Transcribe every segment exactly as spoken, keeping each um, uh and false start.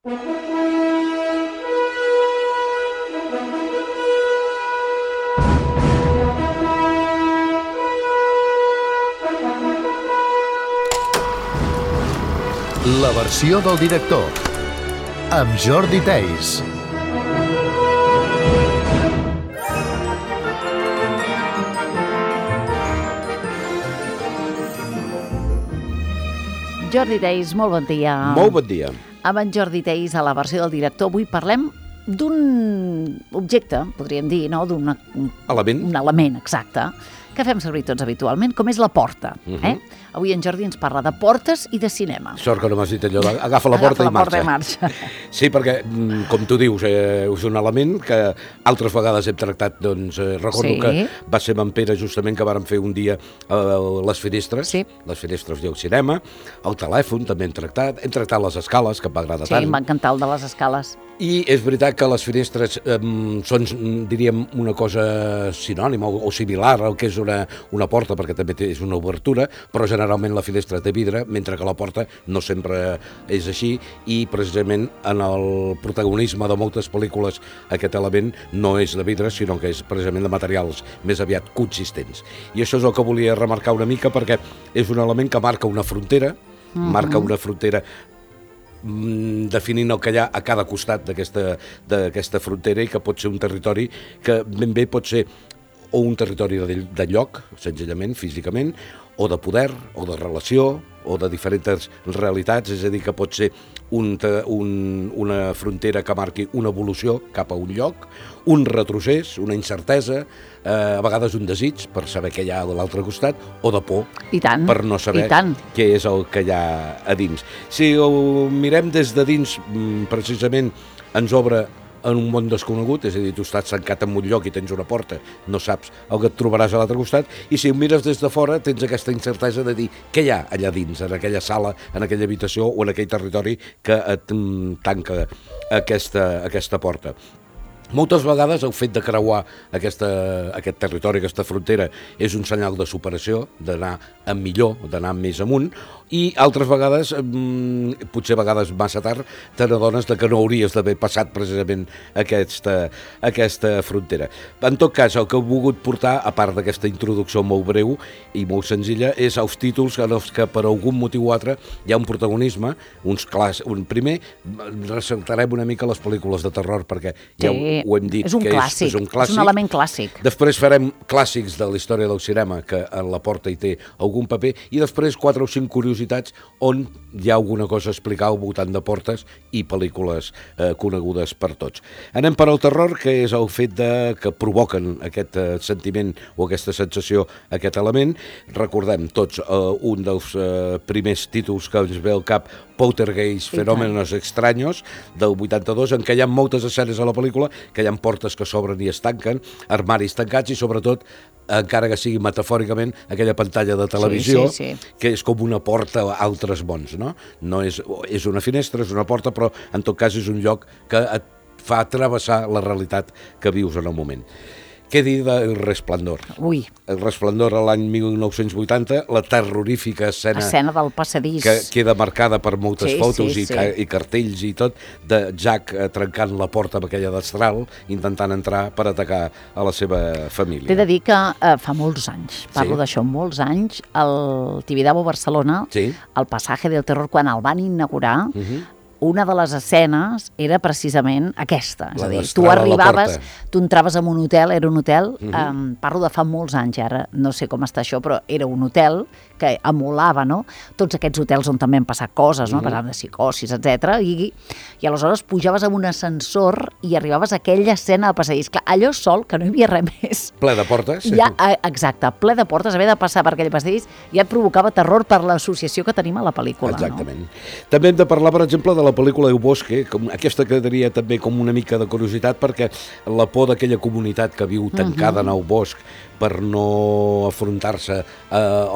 La versió del director, amb Jordi Theis. Jordi Theis, molt bon dia. Molt bon dia. Amb en Jordi Theis, a la versió del director, avui parlem d'un objecte, podríem dir, no? D'un element. Un element, exacte, que fem servir tots habitualment, com és la porta. Uh-huh. eh? Avui en Jordi ens parla de portes i de cinema. Sort que no m'has dit allò de agafa la porta, agafa la i, marxa. porta i marxa. Sí, perquè, com tu dius, eh, és un element que altres vegades hem tractat, doncs, eh, recordo Sí. que va ser amb en Pere justament que vàrem fer un dia eh, les finestres, Sí. les finestres i el cinema, el telèfon també hem tractat, hem tractat les escales, que em va agradar Sí, tant. em va encantar el de les escales. I és veritat que les finestres eh, són, diríem, una cosa sinònima o, o similar al que és una, una porta, perquè també té, és una obertura, però generalment la finestra té vidre, mentre que la porta no sempre és així, i precisament en el protagonisme de moltes pel·lícules aquest element no és de vidre, sinó que és precisament de materials més aviat consistents. I això és el que volia remarcar una mica, perquè és un element que marca una frontera, mm-hmm. marca una frontera definint el que hi ha a cada costat d'aquesta d'aquesta frontera, i que pot ser un territori que ben bé pot ser o un territori de, de lloc, senzillament, físicament, o de poder, o de relació, o de diferents realitats, és a dir, que pot ser un, un, una frontera que marqui una evolució cap a un lloc, un retrocés, una incertesa, eh, a vegades un desig per saber què hi ha de l'altre costat, o de por, I tant, per no saber i tant. què és el que hi ha a dins. Si ho mirem des de dins, precisament ens obre en un món desconegut, és a dir, tu estàs tancat en un lloc i tens una porta, no saps el que et trobaràs a l'altre costat, i si ho mires des de fora tens aquesta incertesa de dir què hi ha allà dins, en aquella sala, en aquella habitació o en aquell territori que et tanca aquesta, aquesta porta. Moltes vegades el fet de creuar aquesta, aquest territori, aquesta frontera, és un senyal de superació, d'anar a millor, d'anar més amunt, i altres vegades, potser vegades massa tard, te n'adones que no hauries d'haver passat precisament aquesta, aquesta frontera. En tot cas, el que he volgut portar, a part d'aquesta introducció molt breu i molt senzilla, és els títols en els que per algun motiu o altre hi ha un protagonisme, uns clars. Un primer, ressaltarem una mica les pel·lícules de terror, perquè ja Sí. ho hem dit, És un que clàssic, és, és un clàssic. és un element clàssic. Després farem clàssics de la història del cinema, que en la porta hi té algun paper, i després quatre o cinc curiositats on hi ha alguna cosa a explicar al voltant de portes i pel·lícules eh, conegudes per tots. Anem per al terror, que és el fet de, que provoquen aquest eh, sentiment o aquesta sensació, aquest element. Recordem tots eh, un dels eh, primers títols que ens ve al cap, Poltergeist, Fenómenos Extraños, del vuitanta-dos, en què hi ha moltes escenes a la pel·lícula, que hi ha portes que s'obren i es tanquen, armaris tancats i, sobretot, encara que sigui metafòricament, aquella pantalla de televisió, sí, sí, sí. que és com una porta a altres mons, no? No és, és una finestra, és una porta, però en tot cas és un lloc que et fa travessar la realitat que vius en el moment. Què dir del Resplendor? Ui. El Resplendor a l'any mil nou-cents vuitanta, la terrorífica escena, Escena del passadís. que queda marcada per moltes Sí, fotos sí, i, sí. ca i cartells i tot, de Jack eh, trencant la porta amb aquella destral, intentant entrar per atacar a la seva família. T'he de dir que eh, fa molts anys, parlo Sí. d'això, molts anys, el Tibidabo Barcelona, Sí. el Passaje del Terror, quan el van inaugurar, Uh-huh. una de les escenes era precisament aquesta. És La a dir, d'estrar tu a la arribaves, porta. tu entraves en un hotel, era un hotel, Mhm. um, parlo de fa molts anys, ara no sé com està això, però era un hotel que emulava, no?, tots aquests hotels on també han passat coses, no?, Mhm. passant de psicosis, etcètera, i, i aleshores pujaves amb un ascensor i arribaves a aquella escena de passadís. Clar, allò sol, que no hi havia res més. Ple de portes. Ja, eh, exacte, ple de portes, haver de passar per aquell passadís ja et provocava terror per l'associació que tenim a la pel·lícula. Exactament. No? També hem de parlar, per exemple, de la pel·lícula El Bosque, com, aquesta quedaria també com una mica de curiositat, perquè la por d'aquella comunitat que viu tancada uh-huh. en el bosc per no afrontar-se a, a un món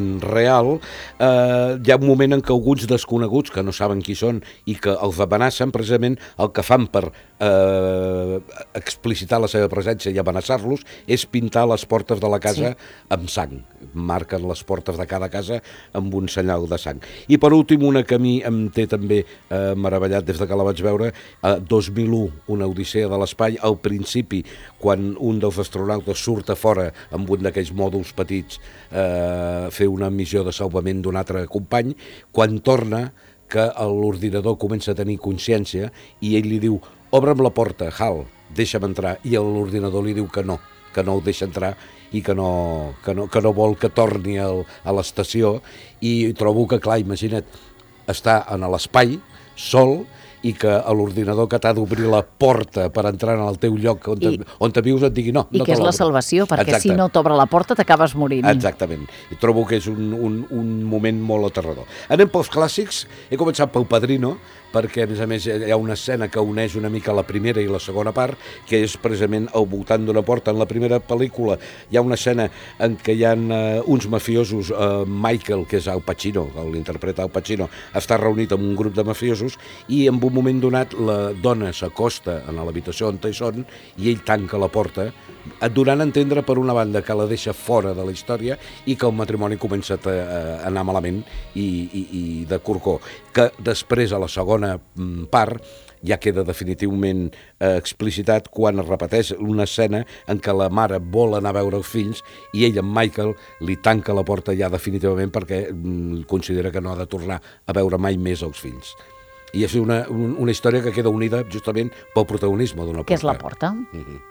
món real, eh, hi ha un moment en què alguns desconeguts, que no saben qui són i que els amenacen, precisament el que fan per eh, explicitar la seva presència i amenaçar-los és pintar les portes de la casa sí. amb sang. Marquen les portes de cada casa amb un senyal de sang. I per últim, una que a mi em té també eh, meravellat des de que la vaig veure, eh, dos mil u, una odissea de l'espai, al principi, quan un dels astronautes surt a fora amb un d'aquells mòduls petits eh, fer una missió de salvament d'un altre company, quan torna que l'ordinador comença a tenir consciència i ell li diu, obre'm la porta, Hal, deixa'm entrar, i l'ordinador li diu que no, que no el deixa entrar i que no, que no, que no vol que torni al, a l'estació, i trobo que, clar, imagina't, està en l'espai, sol, i que l'ordinador que t'ha d'obrir la porta per entrar en el teu lloc on, I, te, on te vius et digui no, I no que és la salvació, perquè Exacte. Si no t'obre la porta t'acabes morint. Exactament. I trobo que és un, un, un moment molt aterrador. Anem pels clàssics. He començat pel Padrino, perquè, a més a més, hi ha una escena que uneix una mica la primera i la segona part, que és precisament al voltant d'una porta. En la primera pel·lícula hi ha una escena en què hi ha uh, uns mafiosos, uh, Michael, que és Al Pacino, l'interpreta Al Pacino, està reunit amb un grup de mafiosos i en un moment donat la dona s'acosta a l'habitació on hi són i ell tanca la porta, donant a entendre per una banda que la deixa fora de la història i que el matrimoni comença a, a anar malament i, i, i de corcó, que després a la segona part ja queda definitivament eh, explicitat quan es repeteix una escena en què la mare vol anar a veure els fills i ell, en Michael, li tanca la porta ja definitivament perquè mm, considera que no ha de tornar a veure mai més els fills. I és una, una història que queda unida justament pel protagonisme d'una porta. Què és la porta? Mm-hmm.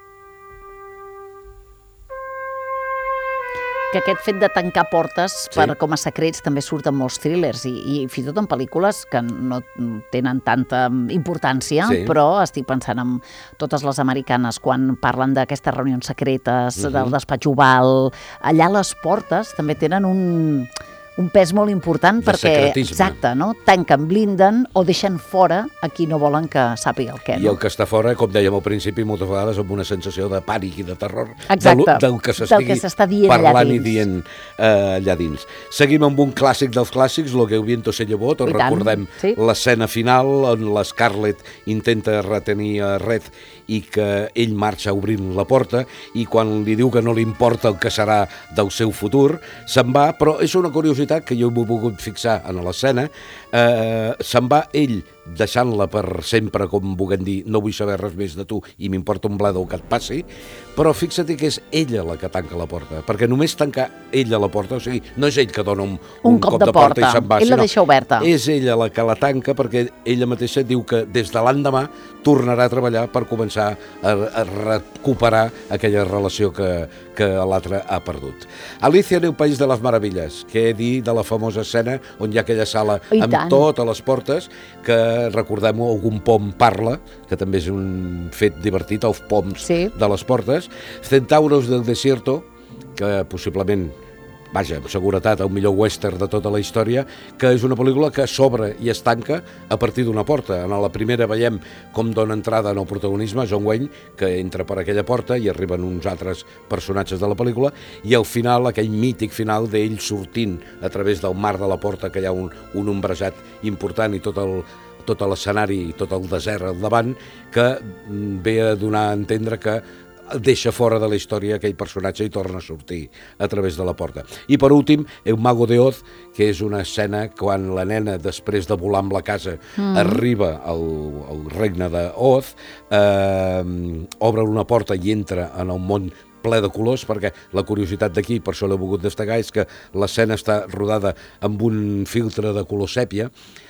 Que aquest fet de tancar portes sí. per com a secrets també surt en molts thrillers i, i fins i tot en pel·lícules que no tenen tanta importància, sí. però estic pensant en totes les americanes quan parlen d'aquestes reunions secretes, uh-huh. del despatx oval, allà les portes també tenen un... un pes molt important de perquè, secretisme. Exacte, no? Tanquen, blinden o deixen fora a qui no volen que sàpiga el què. I no? el que està fora, com dèiem al principi, moltes vegades amb una sensació de pànic i de terror Exacte, del, del que s'estigui parlant i dient eh, allà dins. Seguim amb un clàssic dels clàssics, Lo que el viento se llevó, tots recordem sí. l'escena final on la Scarlett intenta retenir a Red i que ell marxa obrint la porta i quan li diu que no li importa el que serà del seu futur, se'n va, però és una curiositat que jo m'ho he volgut fixar en l'escena, eh, se'n va ell deixant-la per sempre, com vulguem dir, no vull saber res més de tu i m'importa un bledo que et passi, però fixa't que és ella la que tanca la porta, perquè només tancar ella la porta, o sigui, no és ell que dona un, un, un cop, cop de porta, porta i se'n va, ell la deixa oberta. És ella la que la tanca perquè ella mateixa diu que des de l'endemà tornarà a treballar per començar a, a recuperar aquella relació que, que l'altre ha perdut. Alicia en el País de les Meravilles, que he dit de la famosa escena on hi ha aquella sala I amb tant. totes les portes, que recordem-ho, algun pom parla, que també és un fet divertit, els poms sí. de les portes. Centauros del Desierto, que possiblement, vaja, amb seguretat, el millor western de tota la història, que és una pel·lícula que s'obre i es tanca a partir d'una porta. En la primera veiem com dona entrada en el protagonisme John Wayne, que entra per aquella porta i arriben uns altres personatges de la pel·lícula, i al final, aquell mític final d'ell sortint a través del mar de la porta, que hi ha un, un ombrejat important i tot el tot l'escenari i tot el desert al davant, que ve a donar a entendre que deixa fora de la història aquell personatge i torna a sortir a través de la porta. I per últim, El Mago de Oz, que és una escena quan la nena, després de volar amb la casa, mm. arriba al, al regne d'Oz, eh, obre una porta i entra en el món ple de colors, perquè la curiositat d'aquí, per això l'he volgut destacar, és que l'escena està rodada amb un filtre de color sèpia.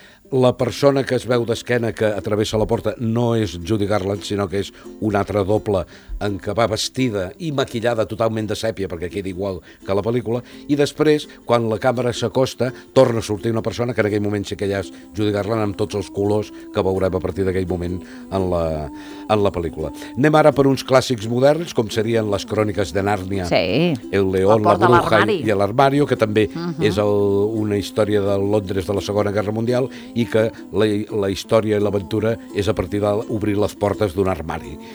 La persona que es veu d'esquena que atravessa la porta no és Judy Garland, sinó que és una altra doble en què va vestida i maquillada totalment de sèpia perquè queda igual que la pel·lícula, i després, quan la càmera s'acosta, torna a sortir una persona que en aquell moment sí que ja és Judy Garland amb tots els colors que veurem a partir d'aquell moment en la, en la pel·lícula. Anem ara per uns clàssics moderns, com serien les cròniques de Nàrnia, sí. El León, la, la Bruja i l'Armario, que també uh -huh. és el, una història de Londres de la Segona Guerra Mundial i que la, la història i l'aventura és a partir d'obrir les portes d'un armari.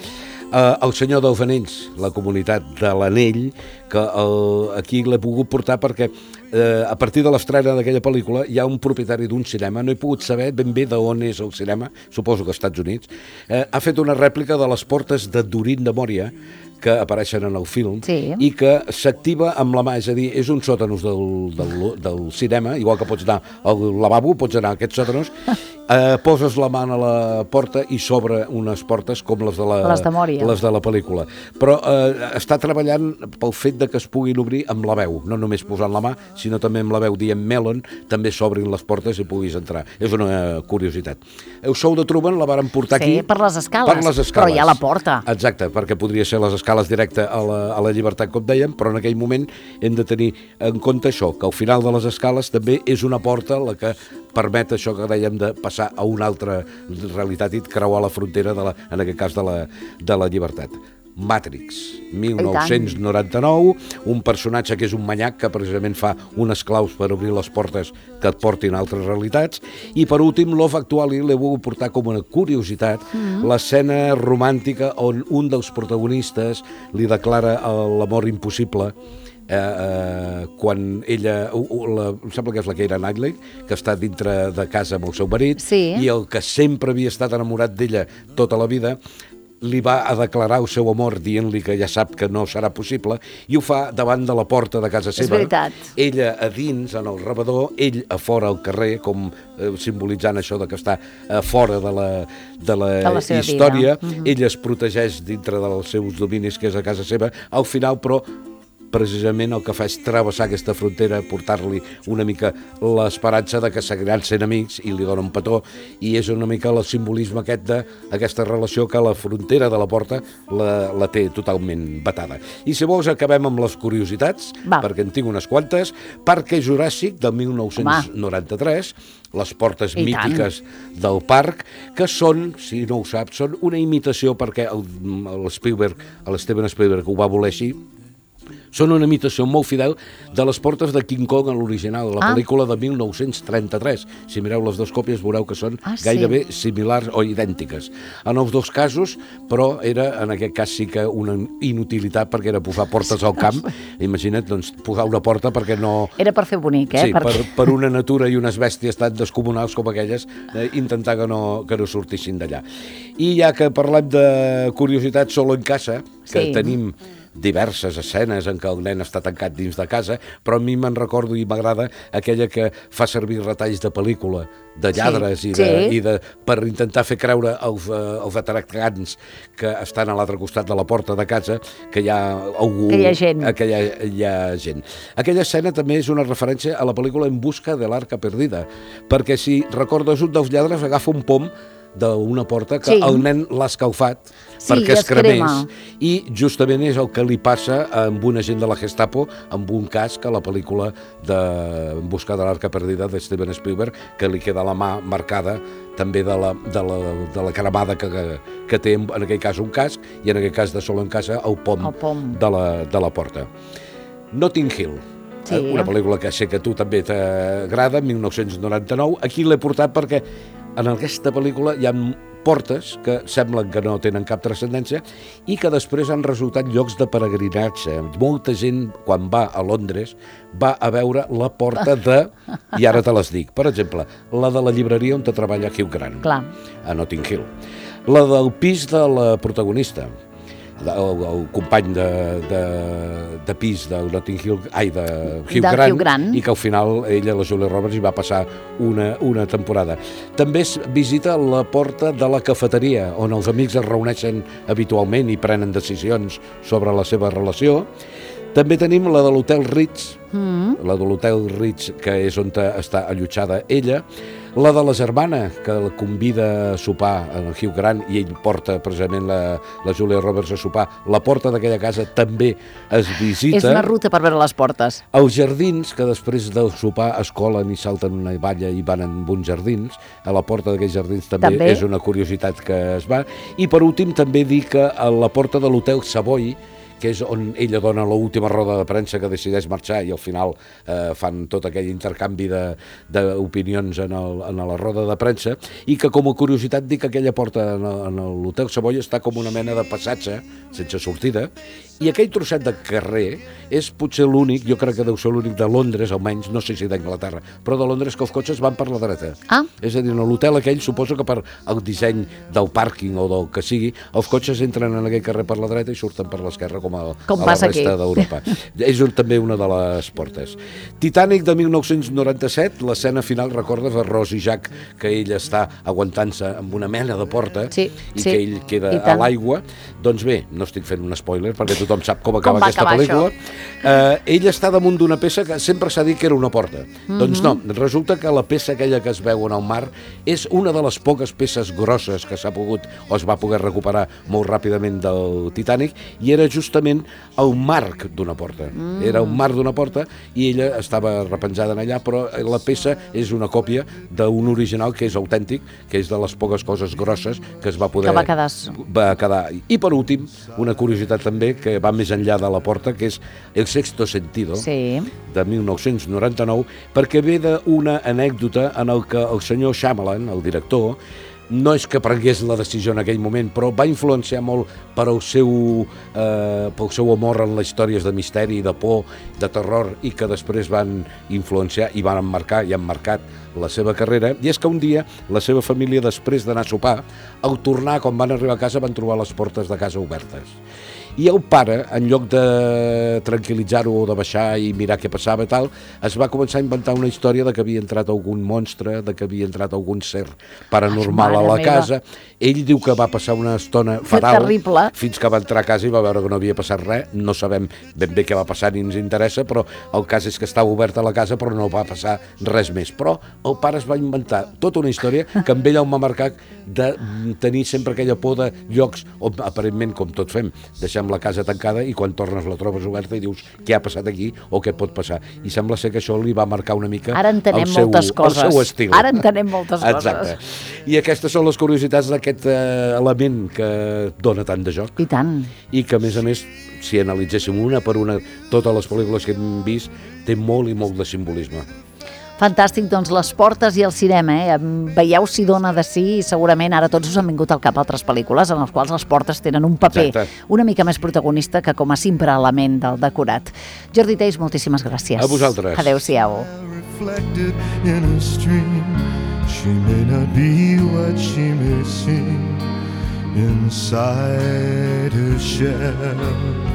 Uh, el Senyor dels Anells, la comunitat de l'Anell, que uh, aquí l'he pogut portar perquè uh, a partir de l'estrena d'aquella pel·lícula hi ha un propietari d'un cinema, no he pogut saber ben bé d'on és el cinema, suposo que als Estats Units, uh, ha fet una rèplica de les portes de Durin de Moria, que apareixen en el film, sí. i que s'activa amb la mà, és a dir, és un sòtanus del, del, del cinema, igual que pots anar al lavabo, pots anar a aquests sòtanus, eh, poses la mà a la porta i s'obre unes portes com les de la, les de Mòria. Les de la pel·lícula. Però eh, està treballant pel fet de que es puguin obrir amb la veu, no només posant la mà, sinó també amb la veu dient Melon, també s'obrin les portes i puguis entrar. És una curiositat. El show de Truman la varen portar sí, aquí... per les escales, per les escales. Però hi ha la porta. Exacte, perquè podria ser les escales directe a la, a la llibertat, com dèiem, però en aquell moment hem de tenir en compte això, que al final de les escales també és una porta la que permet això que dèiem de passar a una altra realitat i creuar la frontera, de la, en aquest cas, de la, de la llibertat. Matrix, mil nou-cents noranta-nou, un personatge que és un manyac que precisament fa unes claus per obrir les portes que et portin a altres realitats, i per últim, Love Actually, l'he volgut portar com una curiositat, mm-hmm. l'escena romàntica on un dels protagonistes li declara l'amor impossible Eh, eh, quan ella, uh, la, em sembla que és la Keira Knightley, que està dintre de casa amb el seu marit, sí. i el que sempre havia estat enamorat d'ella tota la vida, li va a declarar el seu amor dient-li que ja sap que no serà possible, i ho fa davant de la porta de casa seva. És veritat. Ella a dins, en el rebedor, ell a fora al carrer, com eh, simbolitzant això de que està a fora de la, de la, de la història. Mm-hmm. Ella es protegeix dintre dels seus dominis, que és a casa seva. Al final, però, precisament el que fa és travessar aquesta frontera, portar-li una mica l'esperança de que seguiran sent amics, i li dona un petó, i és una mica el simbolisme aquest d'aquesta relació que la frontera de la porta la, la té totalment vetada. I si vols acabem amb les curiositats, va. Perquè en tinc unes quantes. Parc Juràssic del mil nou-cents noranta-tres, les portes I mítiques tant. Del parc, que són, si no ho saps, són una imitació, perquè el, el Spielberg, l'Steven Spielberg ho va voler així, són una imitació molt fidel de les portes de King Kong a l'original, la ah. pel·lícula de mil nou-cents trenta-tres. Si mireu les dues còpies veureu que són ah, sí. gairebé similars o idèntiques. En els dos casos, però era, en aquest cas sí que una inutilitat, perquè era posar portes al camp. Imagina't, doncs, posar una porta perquè no... Era per fer bonic, eh? Sí, perquè... per, per una natura i unes bèsties tan descomunals com aquelles, eh, intentar que no, que no sortissin d'allà. I ja que parlem de curiositats solo en casa, que sí. tenim diverses escenes en què el nen està tancat dins de casa, però a mi me'n recordo i m'agrada aquella que fa servir retalls de pel·lícula, de lladres, sí, i, de, sí. i de, per intentar fer creure als, als atracants que estan a l'altre costat de la porta de casa que hi ha algú... Que hi ha gent. Que hi ha, hi ha gent. Aquella escena també és una referència a la pel·lícula En busca de l'Arca Perdida, perquè si recordes, un dels lladres agafa un pom d'una porta que sí. el nen l'ha escalfat sí, perquè es cremés, crema. I justament és el que li passa amb un agent de la Gestapo amb un casc a la pel·lícula de En busca de l'Arca Perdida de Steven Spielberg, que li queda la mà marcada també de la, de la, de la cremada que, que té en aquell cas un casc, i en aquest cas de Solo en casa el pom, el pom. De, la, de la porta. Notting Hill, sí. una pel·lícula que sé que a tu també t'agrada, mil nou-cents noranta-nou. Aquí l'he portat perquè en aquesta pel·lícula hi ha portes que semblen que no tenen cap transcendència i que després han resultat llocs de peregrinatge. Molta gent, quan va a Londres, va a veure la porta de... I ara te les dic. Per exemple, la de la llibreria on treballa Hugh Grant, Clar. a Notting Hill. La del pis de la protagonista, el, el company de, de, de pis del Notting Hill, ai, de Hugh, de Grant, Hugh Grant, i que al final ella, la Julia Roberts, hi va passar una, una temporada. També es visita la porta de la cafeteria, on els amics es reuneixen habitualment i prenen decisions sobre la seva relació. També tenim la de l'Hotel Ritz, mm. la de l'Hotel Ritz, que és on està allotjada ella. La de la germana, que la convida a sopar en el Hugh Grant i ell porta precisament la, la Julia Roberts a sopar. La porta d'aquella casa també es visita. És una ruta per veure les portes. Els jardins, que després del sopar es colen i salten una valla i van en uns jardins. A la porta d'aquells jardins també, també és una curiositat que es va. I per últim també dir que a la porta de l'Hotel Savoy, que és on ella dona l'última roda de premsa que decideix marxar i al final eh, fan tot aquell intercanvi d'opinions en, el, en la roda de premsa, i que com a curiositat dic que aquella porta en, en l'Hotel Savoy està com una mena de passatge sense sortida, i aquell trosset de carrer és potser l'únic, jo crec que deu ser l'únic de Londres, almenys, no sé si d'Anglaterra, però de Londres que els cotxes van per la dreta. Ah. És a dir, en l'hotel aquell suposo que per el disseny del pàrquing o del que sigui, els cotxes entren en aquell carrer per la dreta i surten per l'esquerra com a, com a la resta aquí. d'Europa. És un, també una de les portes. Titanic de mil nou-cents noranta-set, l'escena final, recordes a Rose i Jack, que ell està aguantant-se amb una mena de porta sí, i sí, que ell queda a l'aigua. Doncs bé, no estic fent un spoiler perquè tothom sap com acaba com aquesta pel·lícula. Eh, ell està damunt d'una peça que sempre s'ha dit que era una porta. Mm-hmm. Doncs no, resulta que la peça aquella que es veu en el mar és una de les poques peces grosses que s'ha pogut o es va poder recuperar molt ràpidament del Titanic, i era justament el marc d'una porta. Mm. Era un marc d'una porta i ella estava repenjada en allà, però la peça és una còpia d'un original que és autèntic, que és de les poques coses grosses que es va poder... Que va quedar. Va quedar. I per últim, una curiositat també que va més enllà de la porta, que és El sexto sentido, sí, de mil nou-cents noranta-nou, perquè ve d'una anècdota en el que el senyor Shyamalan, el director, no és que prengués la decisió en aquell moment, però va influenciar molt per el seu, eh, pel seu amor en les històries de misteri, de por, de terror, i que després van influenciar i van emmarcar i han marcat la seva carrera. I és que un dia la seva família, després d'anar a sopar, al tornar, quan van arribar a casa, van trobar les portes de casa obertes. I el pare, en lloc de tranquil·litzar-ho o de baixar i mirar què passava i tal, es va començar a inventar una història de que havia entrat algun monstre, de que havia entrat algun ser paranormal a la casa. Ell diu que va passar una estona fatal, terrible, fins que va entrar a casa i va veure que no havia passat res. No sabem ben bé què va passar ni ens interessa, però el cas és que estava oberta la casa, però no va passar res més. Però el pare es va inventar tota una història que amb ell el va marcar de tenir sempre aquella por de llocs on, aparentment, com tots fem, deixem la casa tancada i quan tornes la trobes oberta i dius què ha passat aquí o què pot passar. I sembla ser que això li va marcar una mica Ara entenem el seu, moltes coses. el seu estil. Ara entenem moltes coses. Exacte. I aquestes són les curiositats d'aquest eh, element que dona tant de joc. I tant. I que, a més a més, si analitzéssim una per una, totes les pel·lícules que hem vist, té molt i molt de simbolisme. Fantàstic, doncs les portes i el cinema, eh? Veieu si dona de sí, i segurament ara tots us han vingut al cap altres pel·lícules en les quals les portes tenen un paper Exacte. una mica més protagonista que com a simple element del decorat. Jordi Teix, moltíssimes gràcies. A vosaltres. Adéu-siau. She may not be what she may seem inside her shell.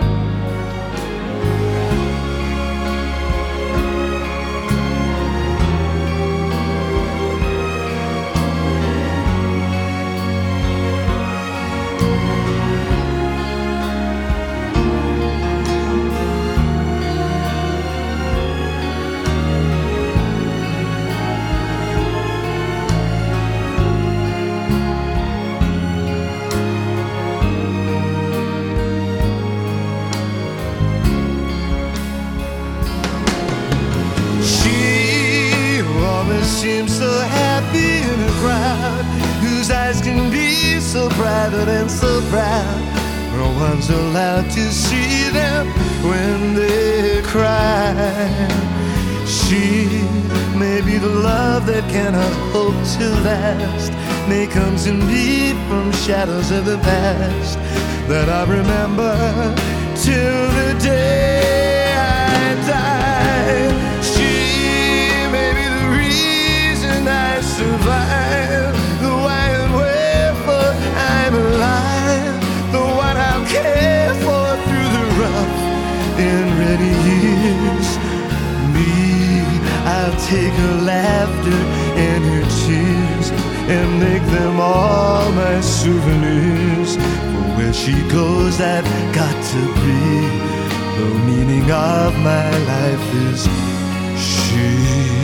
Seems so happy in a crowd whose eyes can be so private and so proud. No one's allowed to see them when they cry. She may be the love that cannot hope to last, may come to me from shadows of the past that I remember till the day I die. I survive, the why and wherefore I'm alive, the one I'll care for through the rough and ready years. Me, I'll take her laughter and her tears and make them all my souvenirs. For where she goes, I've got to be. The meaning of my life is she.